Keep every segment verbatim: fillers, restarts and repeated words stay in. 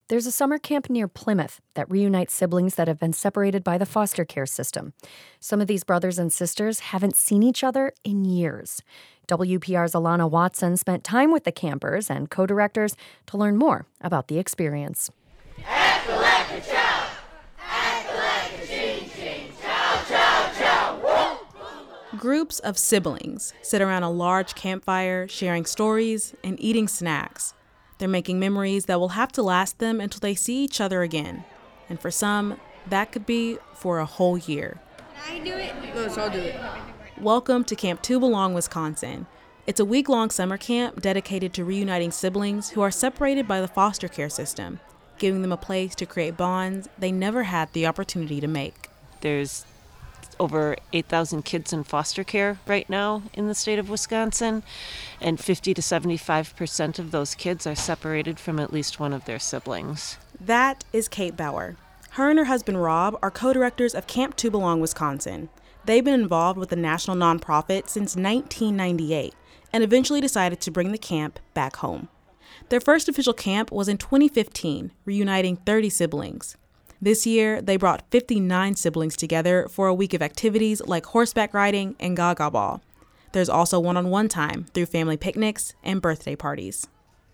There's a summer camp near Plymouth that reunites siblings that have been separated by the foster care system. Some of these brothers and sisters haven't seen each other in years. W P R's Alana Watson spent time with the campers and co-directors to learn more about the experience. Act like a child. Act like a ching ching. Chow, chow, chow. Whoa. Groups of siblings sit around a large campfire, sharing stories and eating snacks. They're making memories that will have to last them until they see each other again. And for some, that could be for a whole year. Can I do it? No, so I'll do it. Welcome to Camp To Belong, Wisconsin. It's a week-long summer camp dedicated to reuniting siblings who are separated by the foster care system, giving them a place to create bonds they never had the opportunity to make. There's over eight thousand kids in foster care right now in the state of Wisconsin, and fifty to seventy-five percent of those kids are separated from at least one of their siblings. That is Kate Bauer. Her and her husband Rob are co-directors of Camp To Belong, Wisconsin. They've been involved with the national nonprofit since nineteen ninety-eight and eventually decided to bring the camp back home. Their first official camp was in twenty fifteen, reuniting thirty siblings. This year, they brought fifty-nine siblings together for a week of activities like horseback riding and gaga ball. There's also one-on-one time through family picnics and birthday parties.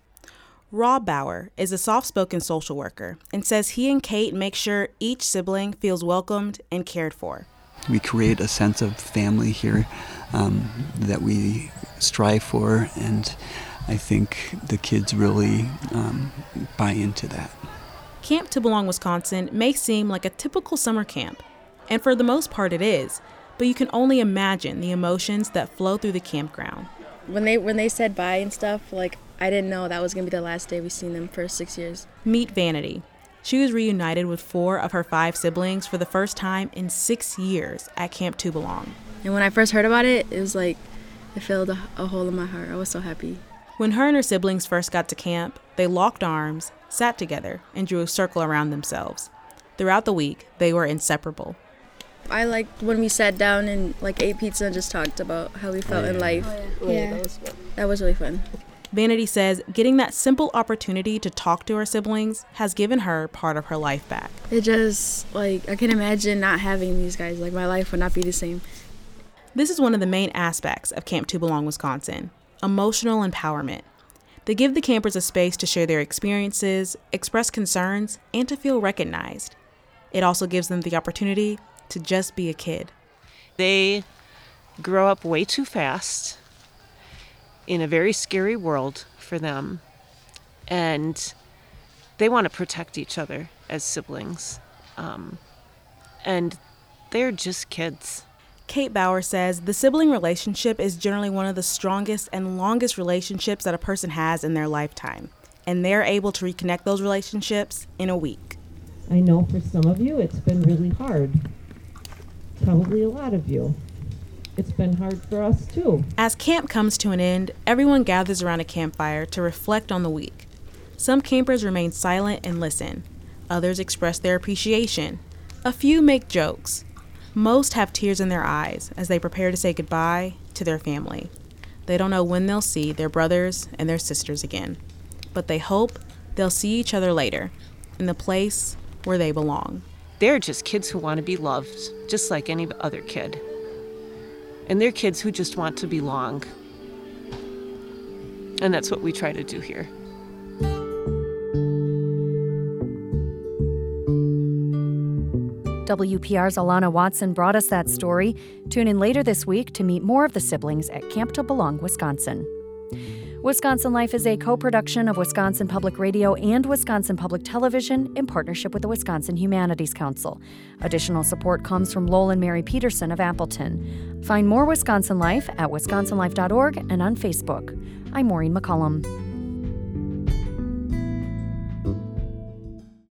Rob Bauer is a soft-spoken social worker and says he and Kate make sure each sibling feels welcomed and cared for. We create a sense of family here um, that we strive for, and I think the kids really um, buy into that. Camp To Belong, Wisconsin may seem like a typical summer camp, and for the most part it is, but you can only imagine the emotions that flow through the campground. When they when they said bye and stuff, like, I didn't know that was going to be the last day we seen them for six years. Meet Vanity. She was reunited with four of her five siblings for the first time in six years at Camp To Belong. And when I first heard about it, it was like, it filled a, a hole in my heart. I was so happy. When her and her siblings first got to camp, they locked arms, sat together, and drew a circle around themselves. Throughout the week, they were inseparable. I liked when we sat down and like ate pizza and just talked about how we felt oh, yeah. in life. Oh, yeah. yeah. That was fun. That was really fun. Vanity says getting that simple opportunity to talk to her siblings has given her part of her life back. It just, like, I can imagine not having these guys. Like, my life would not be the same. This is one of the main aspects of Camp To Belong, Wisconsin: emotional empowerment. They give the campers a space to share their experiences, express concerns, and to feel recognized. It also gives them the opportunity to just be a kid. They grow up way too fast in a very scary world for them, and they want to protect each other as siblings. Um, and they're just kids. Kate Bauer says the sibling relationship is generally one of the strongest and longest relationships that a person has in their lifetime, and they're able to reconnect those relationships in a week. I know for some of you it's been really hard. Probably a lot of you. It's been hard for us too. As camp comes to an end, everyone gathers around a campfire to reflect on the week. Some campers remain silent and listen. Others express their appreciation. A few make jokes. Most have tears in their eyes as they prepare to say goodbye to their family. They don't know when they'll see their brothers and their sisters again, but they hope they'll see each other later in the place where they belong. They're just kids who want to be loved, just like any other kid. And they're kids who just want to belong. And that's what we try to do here. W P R's Alana Watson brought us that story. Tune in later this week to meet more of the siblings at Camp To Belong, Wisconsin. Wisconsin Life is a co-production of Wisconsin Public Radio and Wisconsin Public Television in partnership with the Wisconsin Humanities Council. Additional support comes from Lowell and Mary Peterson of Appleton. Find more Wisconsin Life at wisconsin life dot org and on Facebook. I'm Maureen McCullum.